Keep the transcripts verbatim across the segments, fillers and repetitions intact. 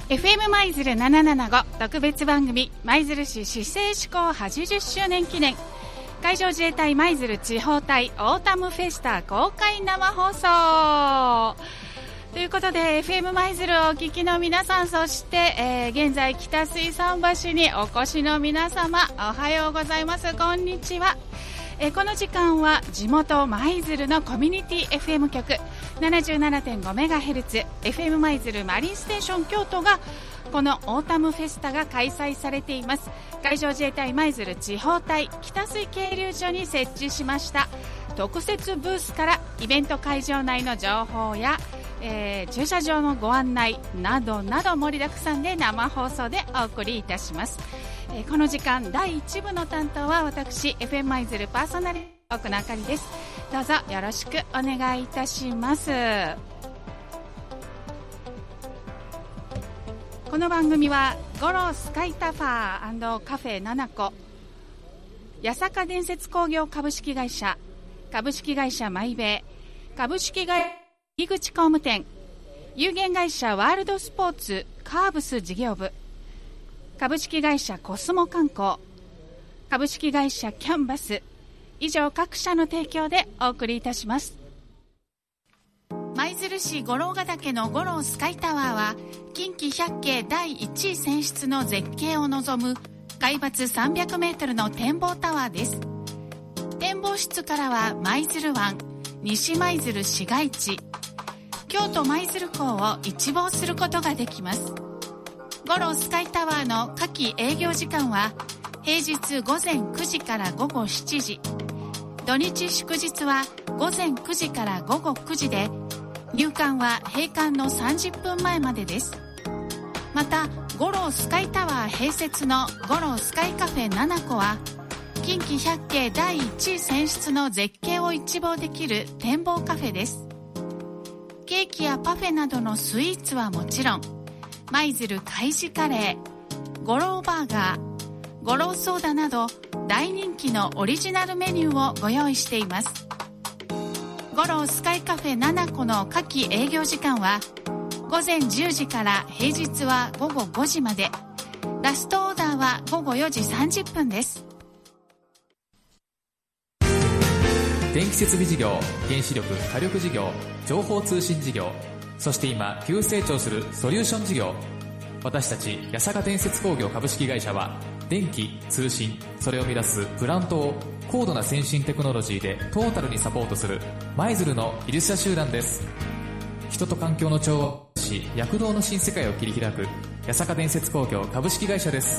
エフエム 舞鶴ななななご特別番組舞鶴市市政施行はちじゅっしゅうねん記念海上自衛隊舞鶴地方隊オータムフェスタ公開生放送ということで エフエム 舞鶴をお聞きの皆さん、そして、えー、現在北水桟橋にお越しの皆様、おはようございます、こんにちは。えー、この時間は地元舞鶴のコミュニティ エフエム 局 ななじゅうななてんごメガヘルツ エフエム 舞鶴マリンステーション京都がこのオータムフェスタが開催されています。海上自衛隊舞鶴地方隊北水係留所に設置しました特設ブースからイベント会場内の情報や、えー、駐車場のご案内などなど盛りだくさんで生放送でお送りいたします。えー、この時間だいいち部の担当は私 エフエム 舞鶴パーソナリティ奥野あかりです。どうぞよろしくお願いいたします。この番組はゴロスカイタファー&カフェななこ、八坂伝説工業株式会社、株式会社マイベイ、株式会社井口工務店、有限会社ワールドスポーツカーブス事業部、株式会社コスモ観光、株式会社キャンバス、以上各社の提供でお送りいたします。舞鶴市五郎ヶ岳の五郎スカイタワーは近畿百景だいいちい選出の絶景を望む海抜さんびゃくメートルの展望タワーです。展望室からは舞鶴湾、西舞鶴市街地、京都舞鶴港を一望することができます。五郎スカイタワーの夏季営業時間は平日午前くじから午後しちじ、土日祝日は午前くじから午後くじで、入館は閉館のさんじゅっぷんまえまでです。また五郎スカイタワー併設の五郎スカイカフェななこは近畿百景だいいちい選出の絶景を一望できる展望カフェです。ケーキやパフェなどのスイーツはもちろん、舞鶴海事カレー、五郎バーガー、五郎ソーダなど大人気のオリジナルメニューをご用意しています。五郎スカイカフェななこの夏季営業時間は午前じゅうじから平日は午後ごじまで、ラストオーダーは午後よじさんじゅっぷんです。 電気設備事業、原子力火力事業、情報通信事業、そして今急成長するソリューション事業、私たち八坂伝説工業株式会社は電気、通信、それを生み出すプラントを高度な先進テクノロジーでトータルにサポートする舞鶴の技術者集団です。人と環境の調和をし、躍動の新世界を切り開く八坂伝説工業株式会社です。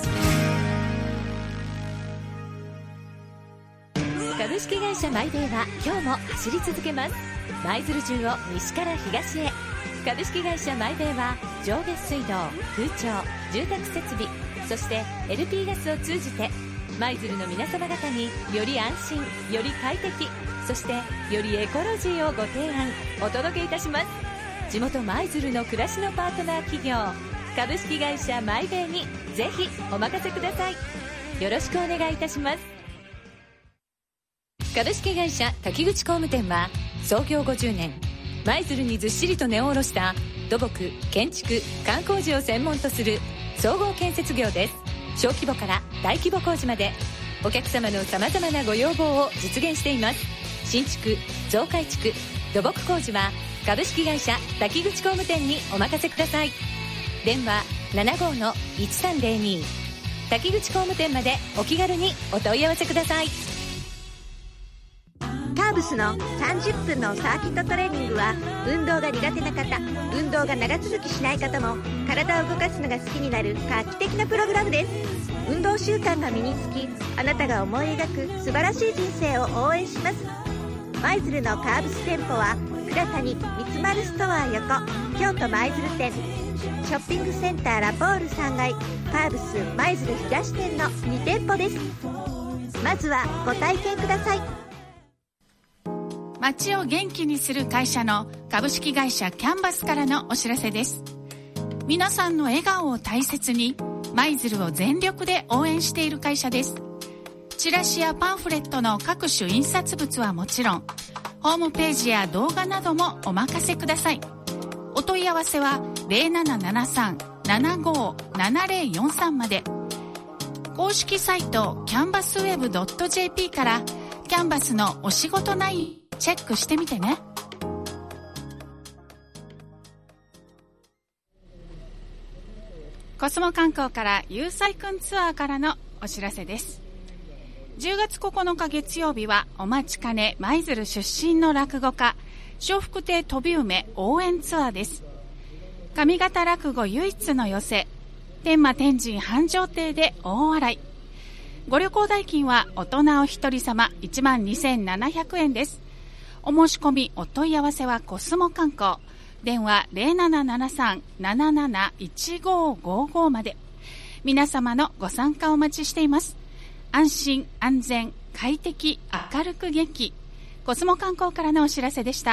株式会社マイベイは今日も走り続けます。舞鶴中を西から東へ。株式会社マイベイは上下水道、空調、住宅設備、そして エルピー ガスを通じて舞鶴の皆様方により安心、より快適、そしてよりエコロジーをご提案お届けいたします。地元舞鶴の暮らしのパートナー企業株式会社マイベイにぜひお任せください。よろしくお願いいたします。株式会社滝口工務店は創業ごじゅうねん、舞鶴にずっしりと根を下ろした土木、建築、観光地を専門とする総合建設業です。小規模から大規模工事までお客様のさまざまなご要望を実現しています。新築、増改築、土木工事は株式会社滝口工務店にお任せください。電話 ななごーのいちさんぜろに 滝口工務店までお気軽にお問い合わせください。 カーブスのさんじゅっぷんのサーキットトレーニングは運動が苦手な方、運動が長続きしない方も体を動かすのが好きになる画期的なプログラムです。運動習慣が身につき、あなたが思い描く素晴らしい人生を応援します。舞鶴のカーブス店舗は倉谷三つ丸ストア横、京都舞鶴店、ショッピングセンターラポールさんがい、カーブス舞鶴東店のに店舗です。まずはご体験ください。 街を元気にする会社の株式会社キャンバスからのお知らせです。皆さんの笑顔を大切に舞鶴を全力で応援している会社です。チラシやパンフレットの各種印刷物はもちろん、ホームページや動画などもお任せください。お問い合わせは ゼロななななさんななごーななぜろよんさんまで。公式サイトキャンバスウェブドットジェーピー からキャンバスのお仕事内容チェックしてみてね。コスモ観光からゆうさいくんツアーからのお知らせです。じゅうがつここのか月曜日はお待ちかね舞鶴出身の落語家笑福亭飛梅応援ツアーです。上方落語唯一の寄席天満天神繁盛亭で大笑い。ご旅行代金は大人お一人様 いちまんにせんななひゃくえんです。お申し込みお問い合わせはコスモ観光電話 ゼロななななさん なななないちごごご まで。皆様のご参加お待ちしています。安心安全快適明るく元気、コスモ観光からのお知らせでした。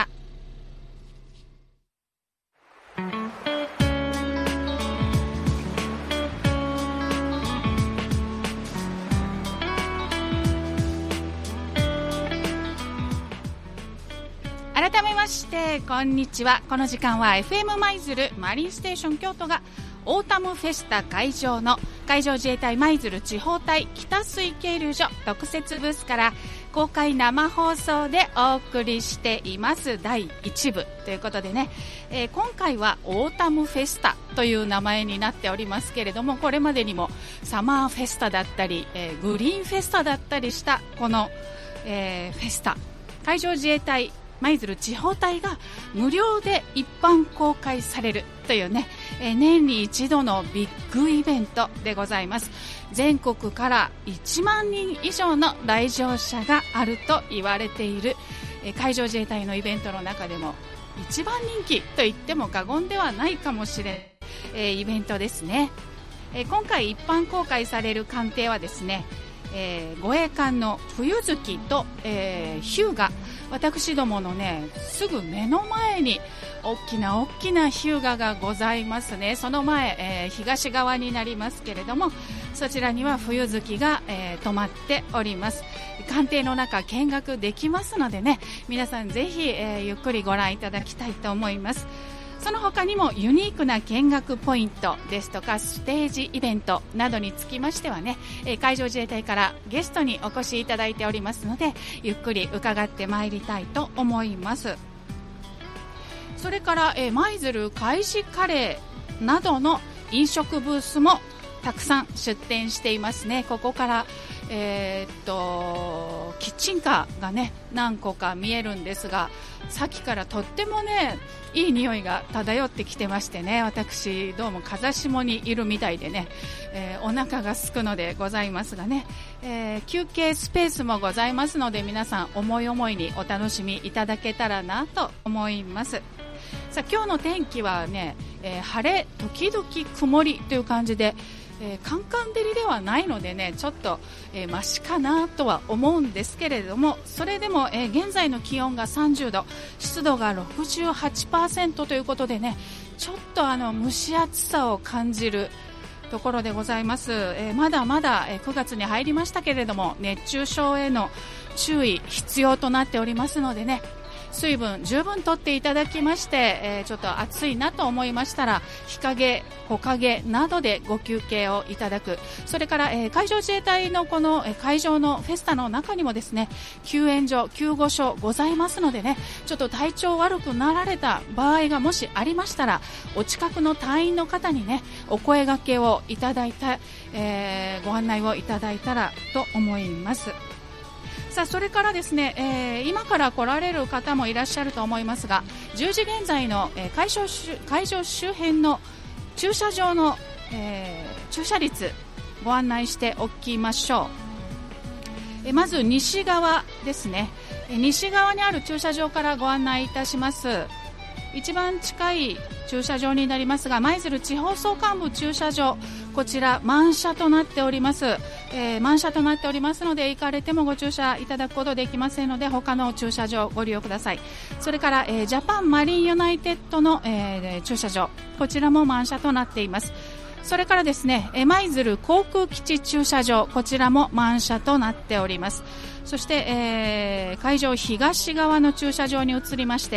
改めましてこんにちは。この時間は エフエム 舞鶴マリンステーション京都がオータムフェスタ会場の海上自衛隊舞鶴地方隊北水渓流所特設ブースから公開生放送でお送りしていますだいいち部ということでね、えー、今回はオータムフェスタという名前になっておりますけれども、これまでにもサマーフェスタだったり、えー、グリーンフェスタだったりしたこの、えー、フェスタ、海上自衛隊舞鶴地方隊が無料で一般公開されるというね、えー、年に一度のビッグイベントでございます。全国からいちまんにん以上の来場者があると言われている、えー、海上自衛隊のイベントの中でも一番人気と言っても過言ではないかもしれない、えー、イベントですね。えー、今回一般公開される艦艇はですね、えー、護衛艦の冬月と、えー、日向、私どものねすぐ目の前に大きな大きな日向がございますね。その前、えー、東側になりますけれども、そちらには冬月が、えー、止まっております。艦艇の中見学できますのでね、皆さんぜひ、えー、ゆっくりご覧いただきたいと思います。その他にもユニークな見学ポイントですとかステージイベントなどにつきましてはね、海上自衛隊からゲストにお越しいただいておりますので、ゆっくり伺ってまいりたいと思います。それから舞鶴海事カレーなどの飲食ブースもたくさん出店していますね。ここからえー、っとキッチンカーがね何個か見えるんですが、さっきからとってもねいい匂いが漂ってきてましてね、私どうも風下にいるみたいでね、えー、お腹が空くのでございますがね、えー、休憩スペースもございますので、皆さん思い思いにお楽しみいただけたらなと思います。さあ今日の天気はね、えー、晴れ時々曇りという感じで、えー、カンカン照りではないのでね、ちょっと、えー、マシかなとは思うんですけれども、それでも、えー、現在の気温がさんじゅうど、湿度が ろくじゅうはちパーセント ということでね、ちょっとあの蒸し暑さを感じるところでございます。えー、まだまだ、えー、くがつに入りましたけれども、熱中症への注意必要となっておりますのでね、水分十分とっていただきまして、えー、ちょっと暑いなと思いましたら日陰、木陰などでご休憩をいただく。それから、えー、海上自衛隊のこの、えー、会場のフェスタの中にもですね、救援所、救護所ございますのでね、ちょっと体調悪くなられた場合がもしありましたら、お近くの隊員の方にねお声掛けをいただいた、えー、ご案内をいただいたらと思います。さあそれからですね、えー、今から来られる方もいらっしゃると思いますが、じゅうじ現在の、えー、会場周、会場周辺の駐車場の、えー、駐車率ご案内しておきましょう。えー、まず西側ですね、えー、西側にある駐車場からご案内いたします。一番近い駐車場になりますが、舞鶴地方総監部駐車場、こちら満車となっております。えー、満車となっておりますので、行かれてもご駐車いただくことできませんので、他の駐車場ご利用ください。それから、えー、ジャパンマリンユナイテッドの、えー、駐車場、こちらも満車となっています。それからですね、舞鶴航空基地駐車場、こちらも満車となっております。そして、えー、会場東側の駐車場に移りまして、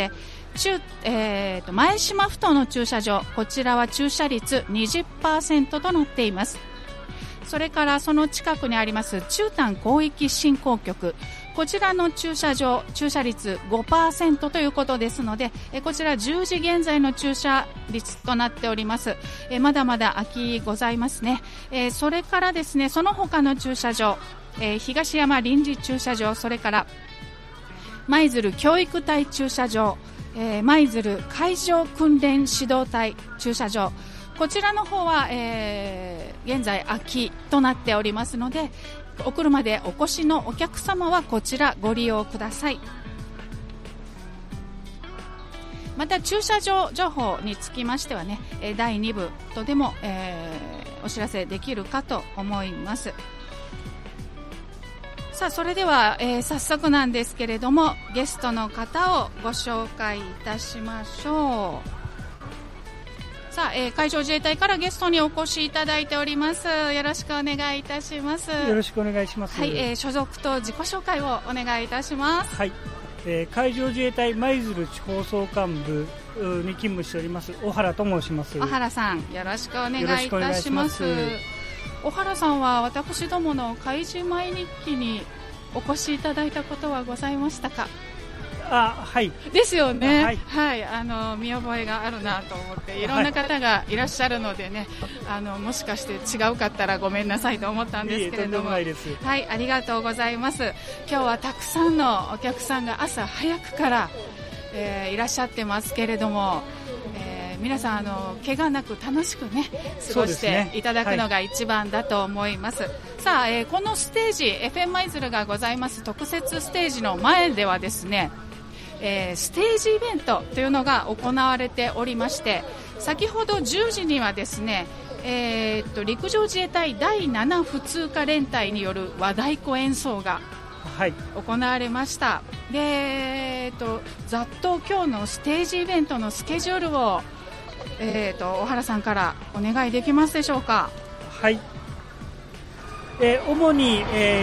中、えー、と前島ふ頭の駐車場、こちらは駐車率 にじゅっパーセント となっています。それからその近くにあります中丹広域振興局、こちらの駐車場、駐車率 ごパーセント ということですので、えこちらじゅうじ現在の駐車率となっております。えまだまだ空きございますね。えそれからですね、その他の駐車場、え東山臨時駐車場、それから舞鶴教育隊駐車場、え舞鶴海上訓練指導隊駐車場、こちらの方は、えー、現在空きとなっておりますので、お車でお越しのお客様はこちらご利用ください。また駐車場情報につきましてはね、だいに部とでも、えー、お知らせできるかと思います。さあ、それでは、えー、早速なんですけれども、ゲストの方をご紹介いたしましょう。さあ、えー、海上自衛隊からゲストにお越しいただいております。よろしくお願いいたします。 よろしくお願いします。 はい、えー、所属と自己紹介をお願いいたします。 はい、えー、海上自衛隊舞鶴地方総監部に勤務しております小原と申します。 小原さん、よろしくお願いいたします。小原さんは私どもの海自毎日記にお越しいただいたことはございましたか？ あ、はい。 ですよね。 はい、 はい、あの見覚えがあるなと思って、いろんな方がいらっしゃるのでね、はい、あのもしかして違うかったらごめんなさいと思ったんですけれども、 いいえ、とんでもないです。 はい、ありがとうございます。今日はたくさんのお客さんが朝早くから、えー、いらっしゃってますけれども、えー、皆さんあの怪我なく楽しくね過ごしていただくのが一番だと思います。さあ、えー、このステージ エフエム 舞鶴がございます特設ステージの前ではですね、えー、ステージイベントというのが行われておりまして、先ほどじゅうじにはですね、えー、っと陸上自衛隊だいなな普通科連隊による和太鼓演奏が行われました。はい、で、えー、っとざっと今日のステージイベントのスケジュールを、えー、っと小原さんからお願いできますでしょうか？ はい、えー、主に、え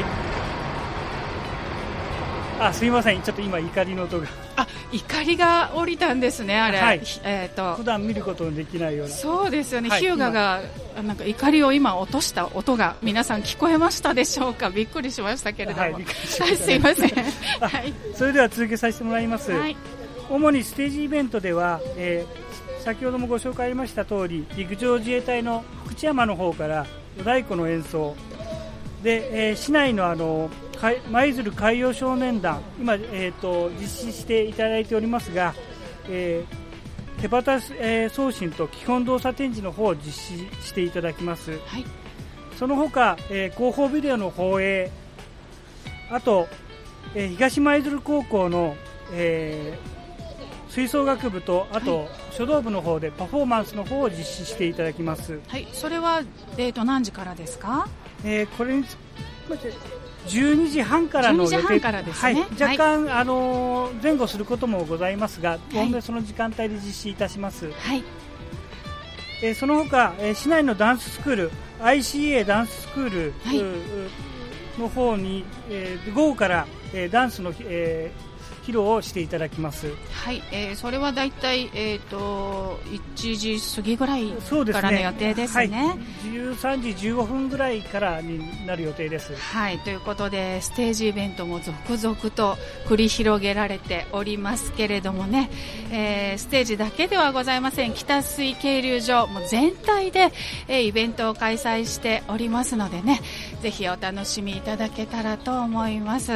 ー、あ、すみません、ちょっと今怒りの音が、 あ、怒りが降りたんですね、あれ。はい、えー、と普段見ることのできないような。そうですよね、はい、日向がなんか怒りを今落とした音が皆さん聞こえましたでしょうか？びっくりしましたけれども、はい、びっくりしましたね、すいませんはい、 それでは続けさせてもらいます。はい、主にステージイベントでは、えー、先ほどもご紹介ありました通り、陸上自衛隊の福知山の方からお太鼓の演奏で、えー、市内のあの舞鶴海洋少年団、今、えー、と実施していただいておりますが、えー、手旗、えー、送信と基本動作展示の方を実施していただきます。はい、その他、えー、広報ビデオの放映、あと、えー、東舞鶴高校の、えー、吹奏楽部と、あと、はい、書道部の方でパフォーマンスの方を実施していただきます。 はい、それは、えー、と何時からですか？ えー、これにつじゅうにじはんからの予定、 じゅうにじはんからですね。 はい、若干、はい、あのー、前後することもございますが、おおむねその時間帯で実施いたします。はい、えー、その他、えー、市内のダンススクール アイシーエー ダンススクール、はい、の方に、えー、午後から、えー、ダンスの、えー披露をしていただきます。 はい、えー、それはだいたい、えー、といちじ過ぎぐらいからの予定ですね。はい、 じゅうさんじじゅうごふんぐらいからになる予定です。 はい、ということでステージイベントも続々と繰り広げられておりますけれどもね、えー、ステージだけではございません。北水渓流場も全体で、えー、イベントを開催しておりますのでね、ぜひお楽しみいただけたらと思います。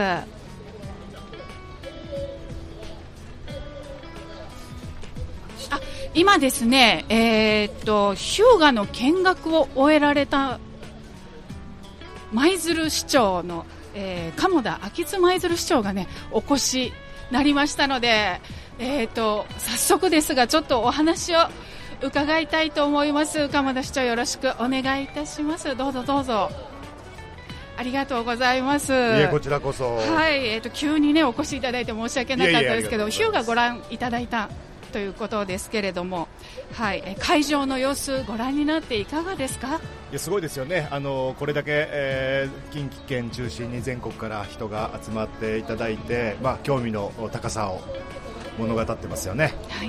今ですね、えー、っと日向の見学を終えられた舞鶴市長の、えー、鴨田秋津舞鶴市長がねお越しになりましたので、えー、っと早速ですがちょっとお話を伺いたいと思います。鴨田市長、よろしくお願いいたします。どうぞどうぞ。ありがとうございます。いえ、こちらこそ。 はい、えー、っと急にねお越しいただいて申し訳なかったですけど、日向ご覧いただいたということですけれども、はい、会場の様子ご覧になっていかがですか？ いや、すごいですよね。あのこれだけ、えー、近畿圏中心に全国から人が集まっていただいて、まあ、興味の高さを物語ってますよね。 はい。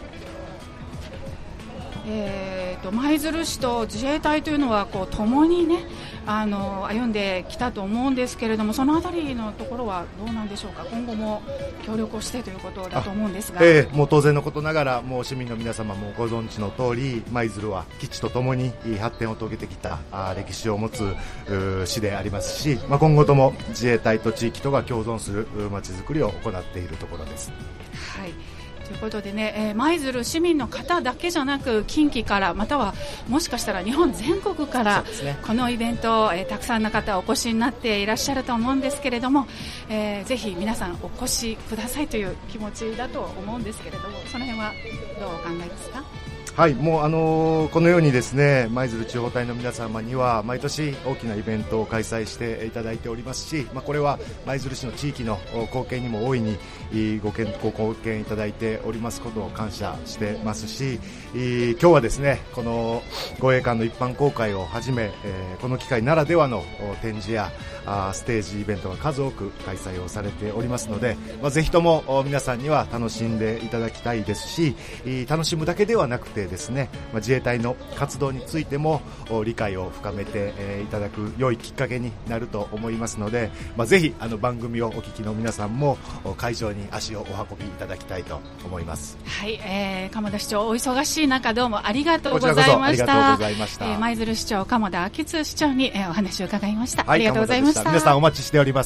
えー、と舞鶴市と自衛隊というのはこう共に、ね、あの歩んできたと思うんですけれども、そのあたりのところはどうなんでしょうか。今後も協力をしてということだと思うんですが、 えー、もう当然のことながら、もう市民の皆様もご存知の通り、舞鶴は基地とともに発展を遂げてきたあ歴史を持つ市でありますし、まあ、今後とも自衛隊と地域とが共存するまちづくりを行っているところです。 はい、ということでね、えー、舞鶴市民の方だけじゃなく近畿からまたはもしかしたら日本全国からこのイベント、えー、たくさんの方お越しになっていらっしゃると思うんですけれども、えー、ぜひ皆さんお越しくださいという気持ちだと思うんですけれども、その辺はどうお考えですか。 はい、もうあのー、このようにですね、舞鶴地方隊の皆様には毎年大きなイベントを開催していただいておりますし、まあ、これは舞鶴市の地域の貢献にも大いにご貢献いただいておりますことを感謝してますし、今日はですね、この護衛艦の一般公開をはじめ、この機会ならではの展示やステージイベントが数多く開催をされておりますので、まあ、ぜひとも皆さんには楽しんでいただきたいですし、楽しむだけではなくてですね、まあ、自衛隊の活動についても理解を深めて、えー、いただく良いきっかけになると思いますので、まあ、ぜひあの番組をお聞きの皆さんも会場に足をお運びいただきたいと思います。 はい、えー、鴨田市長お忙しい中どうもありがとうございました。 こちらこそありがとうございました。 えー、舞鶴市長鴨田昭津市長に、えー、お話を伺いました。 はい、 ありがとうございました。 皆さんお待ちしております。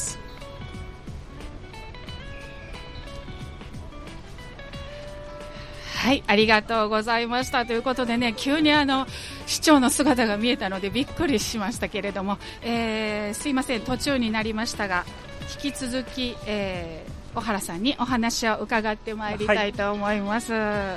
はい、ありがとうございましたということでね、急にあの市長の姿が見えたのでびっくりしましたけれども、えー、すいません途中になりましたが、引き続き、えー、小原さんにお話を伺ってまいりたいと思います。はい、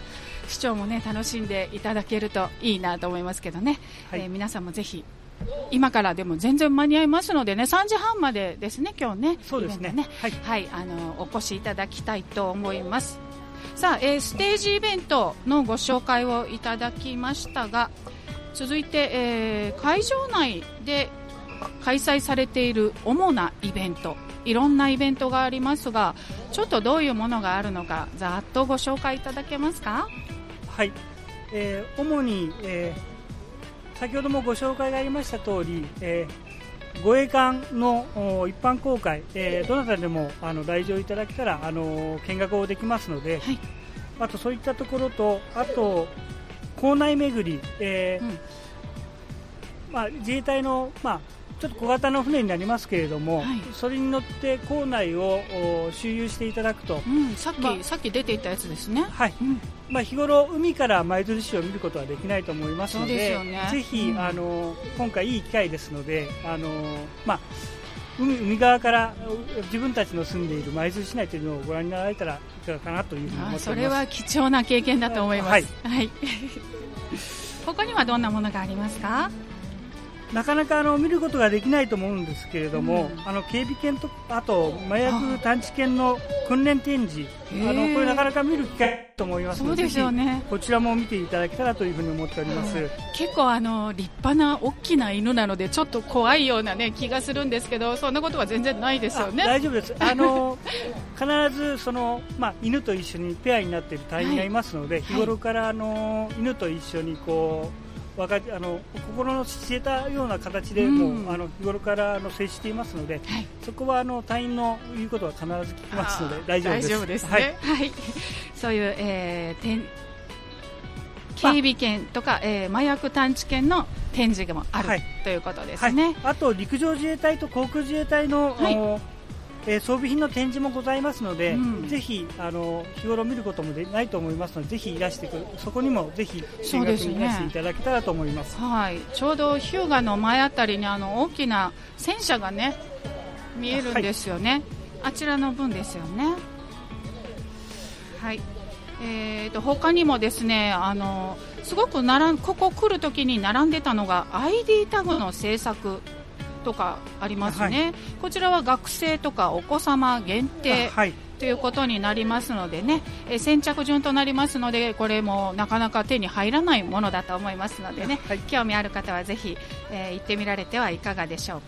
市長もね楽しんでいただけるといいなと思いますけどね、はい、えー、皆さんもぜひ今からでも全然間に合いますのでね、さんじはんまでですね今日ね。 そうですね、 ね、はい、はい、あのお越しいただきたいと思います。さあ、えー、ステージイベントのご紹介をいただきましたが、続いて、えー、会場内で開催されている主なイベント、いろんなイベントがありますが、ちょっとどういうものがあるのかざっとご紹介いただけますか。 はい、えー、主に、えー、先ほどもご紹介がありました通り、えー護衛艦の一般公開、えー、どなたでもあの来場いただけたらあの見学をできますので、はい、あとそういったところと、あと校内巡り、えーうんまあ、自衛隊の、まあ、ちょっと小型の船になりますけれども、はい、それに乗って校内を周遊していただくと、 うん、さっき、まあ、さっき出ていたやつですね。 はい、うん、まあ、日頃海から舞鶴市を見ることはできないと思いますの で, で、ね、ぜひ、うん、あの今回いい機会ですので、あの、まあ、海, 海側から自分たちの住んでいる舞鶴市内というのをご覧になられたらいかがかなというふうに思っています。 それは貴重な経験だと思います。はいはい、他にはどんなものがありますか。 なかなかあの見ることができないと思うんですけれども、うん、あの警備犬とあと麻薬探知犬の訓練展示、あのこれなかなか見る機会と思いますので、そうですよね、こちらも見ていただけたらというふうに思っております。うん、 結構あの立派な大きな犬なのでちょっと怖いような、ね、気がするんですけど、そんなことは全然ないですよね。 大丈夫です。あの必ずその、まあ、犬と一緒にペアになっている隊員がいますので、はい、日頃からあの犬と一緒にこうわかあの心の知れたような形でも、うん、あの日頃からあの接していますので、はい、そこはあの隊員の言うことは必ず聞きますので大丈夫です。 大丈夫ですね。はいはい、そういう、えー、てん警備犬とか、えー、麻薬探知犬の展示もある、はい、ということですね。はい、 あと陸上自衛隊と航空自衛隊の、はい、えー、装備品の展示もございますので、うん、ぜひあの日頃見ることもでないと思いますので、ぜひいらしてくる、そこにもぜひ見学にいらしていただけたらと思います。 はい、ちょうど日向の前あたりにあの大きな戦車がね見えるんですよね。はい、あちらの分ですよね。はい、えー、と他にもですね、あのすごくならんここ来るときに並んでたのが アイディー タグの制作とかありますね。はい、こちらは学生とかお子様限定ということになりますのでね、え先着順となりますので、これもなかなか手に入らないものだと思いますのでね、はい、興味ある方はぜひ、えー、行ってみられてはいかがでしょうか。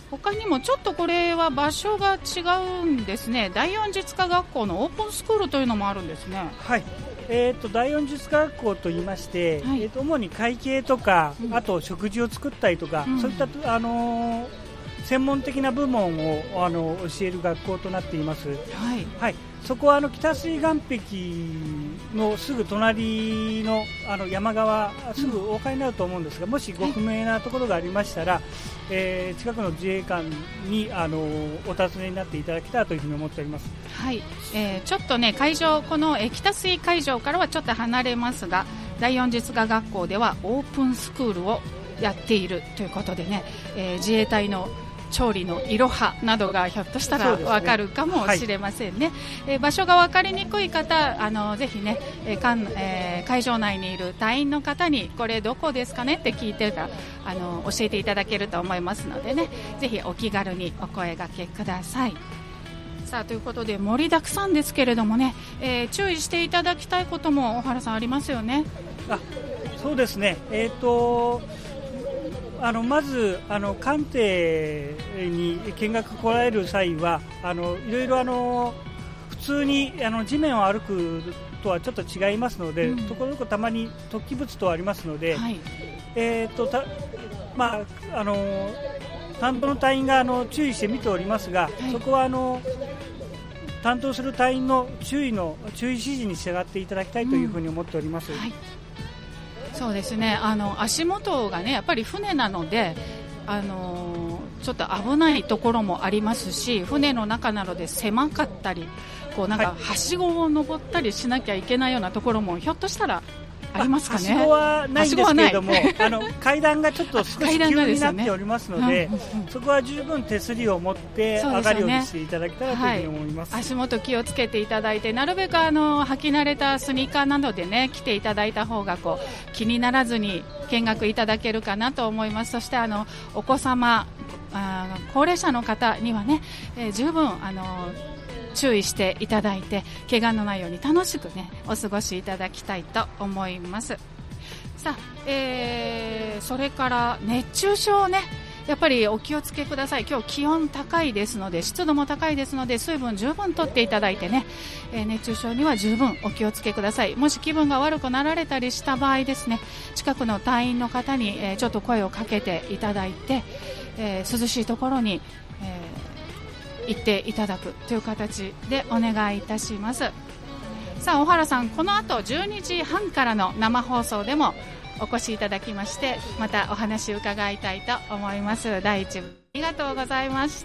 他にもちょっとこれは場所が違うんですね。第四術科学校のオープンスクールというのもあるんですね。 はい、えー、と第四術科学校といいまして、はい、えー、と主に会計とか、うん、あと食事を作ったりとか、うん、そういった、あのー、専門的な部門をあの教える学校となっています。はいはい、そこはあの北水岸壁のすぐ隣 の, あの山側すぐお分かりになると思うんですが、もしご不明なところがありましたら、はい、えー、近くの自衛官にあのお尋ねになっていただけたらというふうに思っております。 はい、えー、ちょっとね会場この、えー、北水会場からはちょっと離れますが、第四術科学校ではオープンスクールをやっているということでね、えー、自衛隊の調理のいろはなどがひょっとしたら分かるかもしれませんね。はい、えー、場所が分かりにくい方、あのぜひね、えーかんえー、会場内にいる隊員の方にこれどこですかねって聞いてたあの教えていただけると思いますのでね、ぜひお気軽にお声掛けください。さあということで盛りだくさんですけれどもね、えー、注意していただきたいことも小原さんありますよね。 あ、そうですね、えーとあのまずあの艦艇に見学来られる際は、あのいろいろあの普通にあの地面を歩くとはちょっと違いますので、うん、ところどころたまに突起物とありますので、はい、えーとたまあ、あの担当の隊員があの注意して見ておりますが、はい、そこはあの担当する隊員の注意の注意指示に従っていただきたいというふうに思っております。うん、はい、 そうですね、あの足元がねやっぱり船なので、あのー、ちょっと危ないところもありますし、船の中なので狭かったり、こうなんかはしごを登ったりしなきゃいけないようなところもひょっとしたらありますかね。 はしごはないんですけれども、あの階段がちょっと少し急になっておりますので、そこは十分手すりを持って上がるようにしていただけたらというふうに思います。 はい、足元気をつけていただいて、なるべくあの履き慣れたスニーカーなどでね来ていただいた方がこう気にならずに見学いただけるかなと思います。そしてあのお子様、あ高齢者の方にはね、えー、十分あの注意していただいて、怪我のないように楽しくねお過ごしいただきたいと思います。さあ、えー、それから熱中症ね、やっぱりお気をつけください。今日気温高いですので、湿度も高いですので、水分十分とっていただいてね、えー、熱中症には十分お気をつけください。もし気分が悪くなられたりした場合ですね、近くの隊員の方に、えー、ちょっと声をかけていただいて、えー、涼しいところに、えー行っていただくという形でお願いいたします。さあ小原さん、この後じゅうにじはんからの生放送でもお越しいただきまして、またお話を伺いたいと思います。第一部ありがとうございました。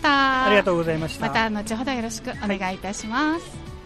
ありがとうございました。 また後ほどよろしくお願いいたします。はい、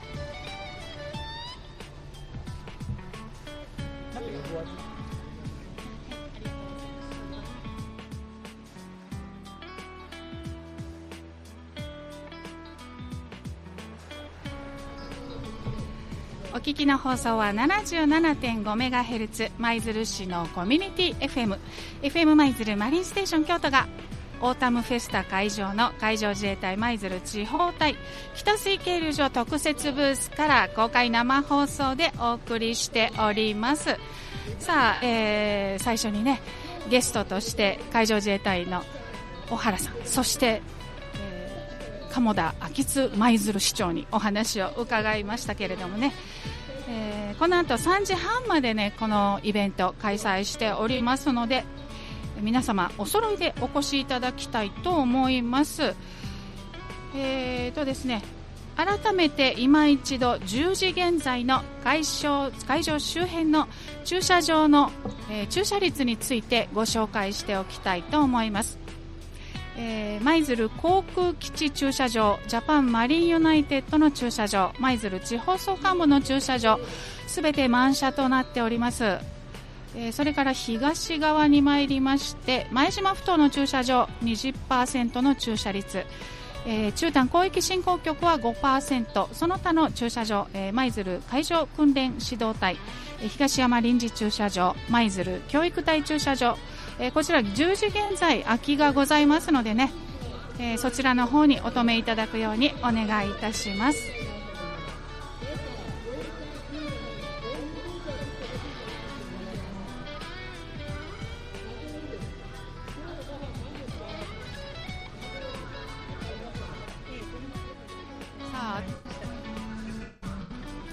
お聞きの放送は ななじゅうななてんごメガヘルツ 舞鶴市のコミュニティ エフエム エフエム 舞鶴マリンステーション京都がオータムフェスタ会場の海上自衛隊舞鶴地方隊北水渓流場特設ブースから公開生放送でお送りしております。さあ、えー、最初にねゲストとして海上自衛隊の小原さん、そして鴨田秋津舞鶴市長にお話を伺いましたけれどもね、えー、この後さんじはんまでねこのイベント開催しておりますので、皆様お揃いでお越しいただきたいと思います。えーとですね改めて今一度じゅうじ現在の会場、会場周辺の駐車場の、えー、駐車率についてご紹介しておきたいと思います。えー、舞鶴航空基地駐車場、ジャパンマリンユナイテッドの駐車場、舞鶴地方総監部の駐車場、すべて満車となっております。えー、それから東側に参りまして、前島ふ頭の駐車場 にじゅっパーセント の駐車率、えー、中丹広域振興局は ごパーセント、その他の駐車場、えー、舞鶴海上訓練指導隊、えー、東山臨時駐車場、舞鶴教育隊駐車場、えー、こちらじゅうじ現在空きがございますのでね、えー、そちらの方にお止めいただくようにお願いいたします。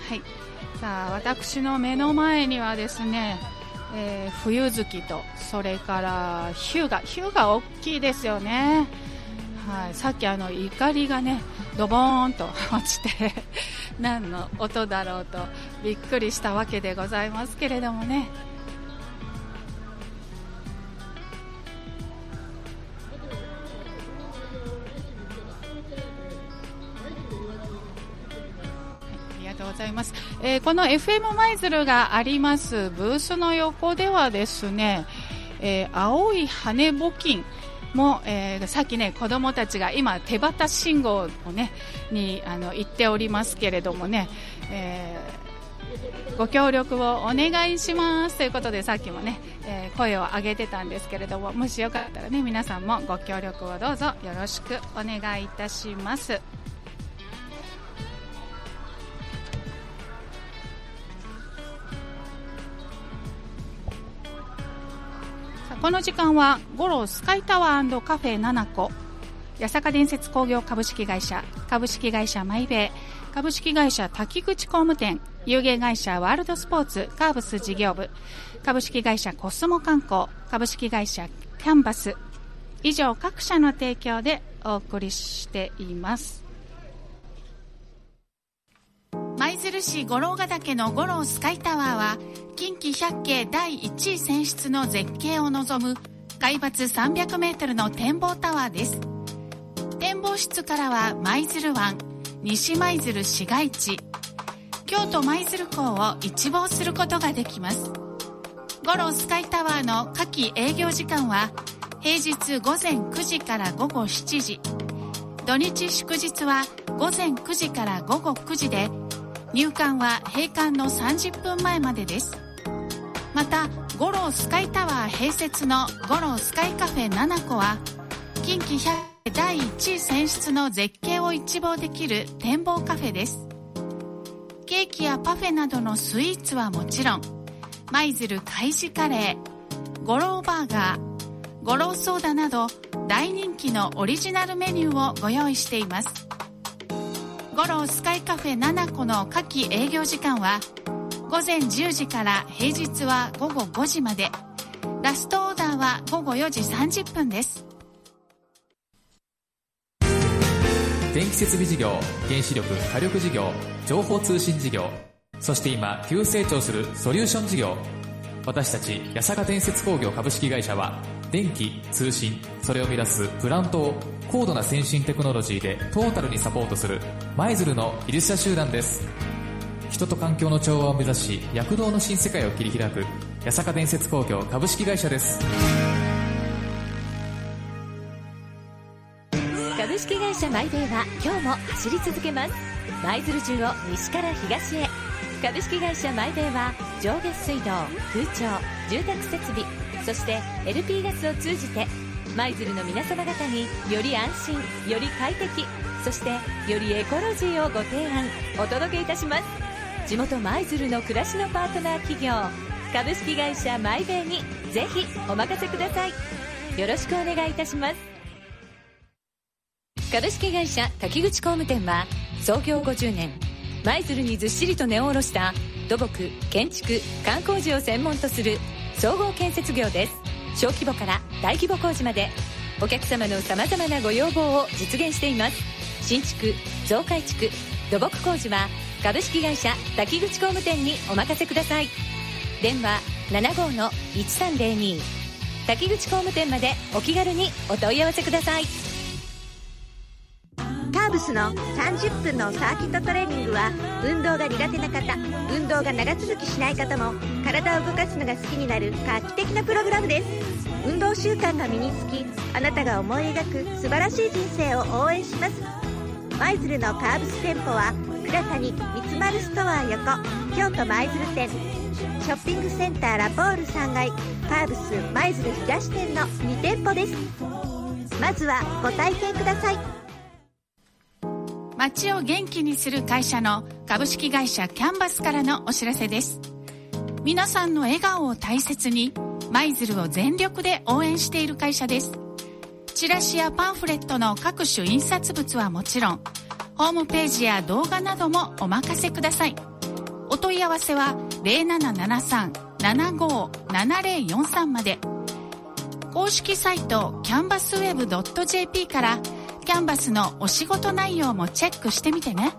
はい、さあ私の目の前にはですね、えー、冬月とそれからヒューガヒューガ大きいですよね。はい、さっきあの怒りがねドボーンと落ちて何の音だろうとびっくりしたわけでございますけれどもね。ございます。えー、この エフエム 舞鶴がありますブースの横ではですね、えー、青い羽募金も、えー、さっきね子どもたちが今手旗信号をねにあの言っておりますけれどもね、えー、ご協力をお願いしますということでさっきもね、えー、声を上げてたんですけれども、もしよかったらね皆さんもご協力をどうぞよろしくお願いいたします。この時間は五郎スカイタワー&カフェななこ、八坂伝説工業株式会社、株式会社マイベイ、株式会社滝口工務店、有限会社ワールドスポーツカーブス事業部、株式会社コスモ観光、株式会社キャンバス、以上各社の提供でお送りしています。舞鶴市五郎ヶ岳の五郎スカイタワーは近畿百景だいいちい選出の絶景を望む海抜さんびゃくメートルの展望タワーです。展望室からは舞鶴湾、西舞鶴市街地、京都舞鶴港を一望することができます。五郎スカイタワーの夏季営業時間は平日午前くじから午後しちじ、土日祝日は午前くじから午後くじで、入館は閉館のさんじゅっぷんまえまでです。また五郎スカイタワー併設の五郎スカイカフェななこは近畿百景だいいちい選出の絶景を一望できる展望カフェです。ケーキやパフェなどのスイーツはもちろん、舞鶴海事カレー、五郎バーガー、五郎ソーダなど大人気のオリジナルメニューをご用意しています。五郎スカイカフェななこの夏季営業時間は午前じゅうじから平日は午後ごじまで、ラストオーダーは午後よじさんじゅっぷんです。 電気設備事業、原子力火力事業、情報通信事業、そして今急成長するソリューション事業、私たち八坂伝説工業株式会社は電気、通信、それを生み出すプラントを高度な先進テクノロジーでトータルにサポートする舞鶴の技術者集団です。人と環境の調和を目指し躍動の新世界を切り開く八坂伝説工業株式会社です。 株式会社マイベイは今日も走り続けます。舞鶴中を西から東へ。株式会社マイベイは上下水道、空調、住宅設備、そして エルピー ガスを通じて舞鶴の皆様方により安心、より快適、そしてよりエコロジーをご提案お届けいたします。地元舞鶴の暮らしのパートナー企業株式会社マイベイにぜひお任せください。よろしくお願いいたします。株式会社滝口工務店は創業ごじゅうねん、舞鶴にずっしりと根を下ろした土木、建築、観光地を専門とする総合建設業です。小規模から大規模工事までお客様のさまざまなご要望を実現しています。新築、増改築、土木工事は株式会社滝口工務店にお任せください。電話 ななごーのいちさんぜろに 滝口工務店までお気軽にお問い合わせください。 カーブスのさんじゅっぷんのサーキットトレーニングは運動が苦手な方、運動が長続きしない方も体を動かすのが好きになる画期的なプログラムです。運動習慣が身につき、あなたが思い描く素晴らしい人生を応援します。舞鶴のカーブス店舗は倉谷三つ丸ストア横、京都舞鶴店、ショッピングセンターラポールさんがい、カーブス舞鶴東店のに店舗です。まずはご体験ください。 街を元気にする会社の株式会社キャンバスからのお知らせです。皆さんの笑顔を大切に舞鶴を全力で応援している会社です。チラシやパンフレットの各種印刷物はもちろん、ホームページや動画などもお任せください。 問い合わせは ゼロななななさん ななごななゼロよんさん まで。公式サイトキャンバスウェブ ドットジェーピー からキャンバスのお仕事内容もチェックしてみてね。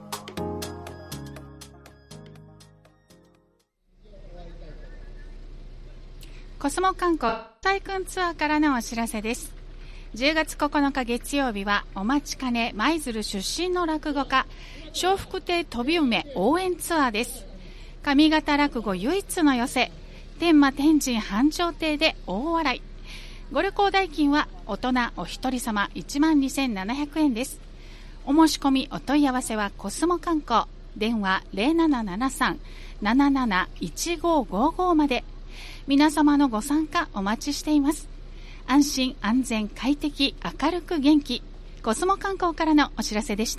コスモ観光体訓ツアーからのお知らせです。じゅうがつここのか月曜日はお待ちかね舞鶴出身の落語家笑福亭飛梅応援ツアーです。上方落語唯一の寄せ天満天神繁盛亭で大笑い。ご旅行代金は大人お一人様 いちまんにせんななひゃくえんです。お申し込みお問い合わせはコスモ観光電話 ゼロななななさん なななないちごごご まで。皆様のご参加お待ちしています。安心安全快適明るく元気、コスモ観光からのお知らせでした。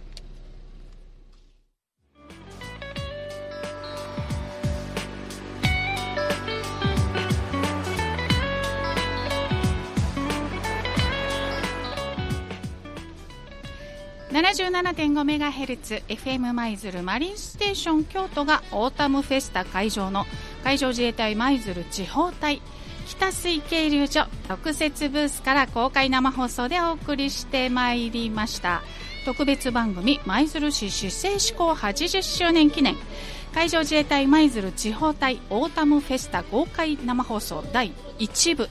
ななじゅうななてんごメガヘルツ エフエム 舞鶴マリンステーション京都がオータムフェスタ会場の海上自衛隊舞鶴地方隊北水渓流所特設ブースから公開生放送でお送りしてまいりました。特別番組舞鶴市市政施行はちじゅっしゅうねん記念海上自衛隊舞鶴地方隊オータムフェスタ公開生放送だいいち部。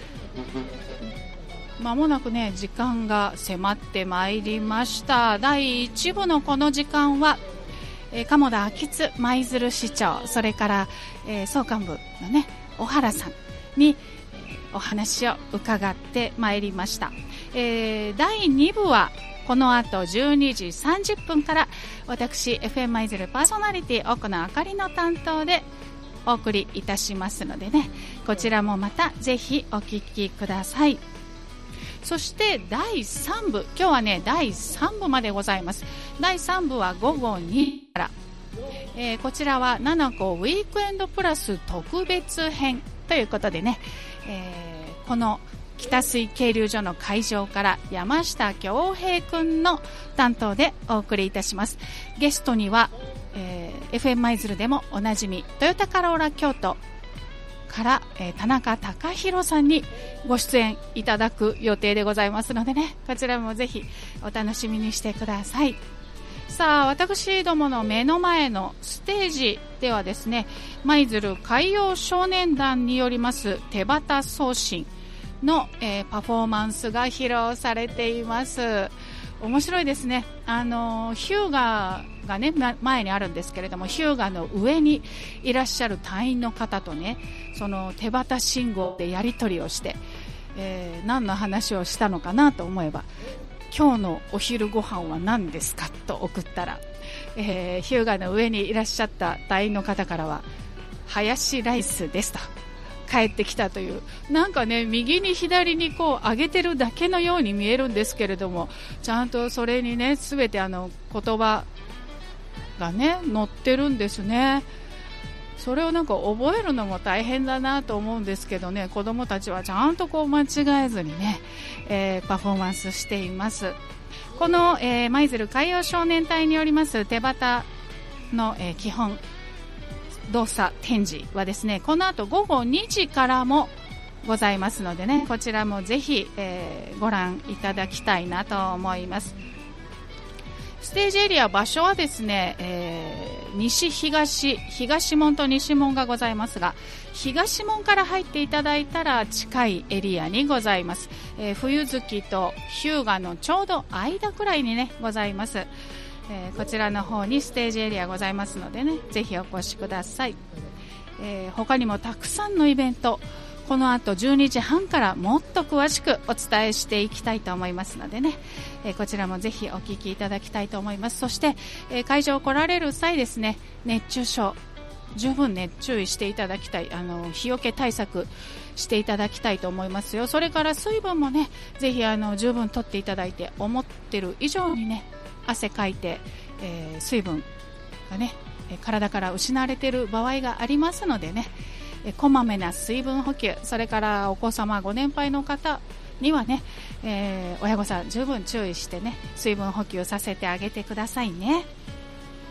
まもなくね時間が迫ってまいりました。だいいち部のこの時間は、えー、鴨田昭津舞鶴市長、それから、えー、総監部のね小原さんに、えー、お話を伺ってまいりました。えー、だいに部はこの後じゅうにじさんじゅっぷんから私 エフエム 舞鶴パーソナリティ奥野あかりの担当でお送りいたしますのでね、こちらもまたぜひお聞きください。そしてだいさん部、今日はねだいさん部までございます。だいさん部はごごにじから、えー、こちらはななこウィークエンドプラス特別編ということでね、えー、この北水渓流所の会場から山下恭平くんの担当でお送りいたします。ゲストには、えー、エフエム 舞鶴でもおなじみトヨタカローラ京都から、えー、田中貴弘さんにご出演いただく予定でございますのでね、こちらもぜひお楽しみにしてください。さあ、私どもの目の前のステージではですね、舞鶴海洋少年団によります手旗送信の、えー、パフォーマンスが披露されています。面白いですね。あのヒューガがね前にあるんですけれども、ヒューガの上にいらっしゃる隊員の方とね、その手旗信号でやり取りをして、えー、何の話をしたのかなと思えば、今日のお昼ご飯は何ですかと送ったら、えー、ヒューガの上にいらっしゃった隊員の方からはハヤシライスですと帰ってきたという、なんかね右に左にこう上げてるだけのように見えるんですけれども、ちゃんとそれにね全てあの言葉がね載ってるんですね。それをなんか覚えるのも大変だなと思うんですけどね、子どもたちはちゃんとこう間違えずにね、えー、パフォーマンスしています。この、えー、舞鶴海洋少年隊によります手旗の、えー、基本動作展示はですね、この後ごごにじからもございますのでね、こちらもぜひ、えー、ご覧いただきたいなと思います。ステージエリア場所はですね、えー、西東東門と西門がございますが、東門から入っていただいたら近いエリアにございます。えー、冬月と日向のちょうど間くらいにねございます。えー、こちらの方にステージエリアございますのでね、ぜひお越しください。えー、他にもたくさんのイベント、この後じゅうにじはんからもっと詳しくお伝えしていきたいと思いますのでね、えー、こちらもぜひお聞きいただきたいと思います。そして、えー、会場来られる際ですね、熱中症十分ね注意していただきたい、あの日よけ対策していただきたいと思いますよ。それから水分もねぜひあの十分とっていただいて、思ってる以上にね汗かいて、えー、水分がね体から失われている場合がありますのでね、こまめな水分補給、それからお子様ご年配の方にはね、えー、親御さん十分注意してね水分補給させてあげてくださいね。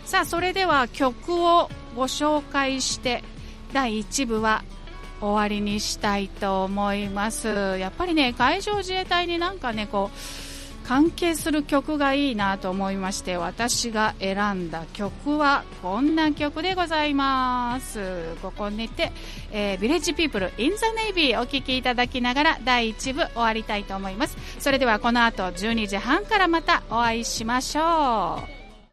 さあそれでは曲をご紹介してだいいち部は終わりにしたいと思います。やっぱりね海上自衛隊になんかねこう関係する曲がいいなと思いまして、私が選んだ曲はこんな曲でございます。ここにて、えー、ビレッジピープルインザネイビーお聴きいただきながらだいいち部終わりたいと思います。それではこの後じゅうにじはんからまたお会いしましょう。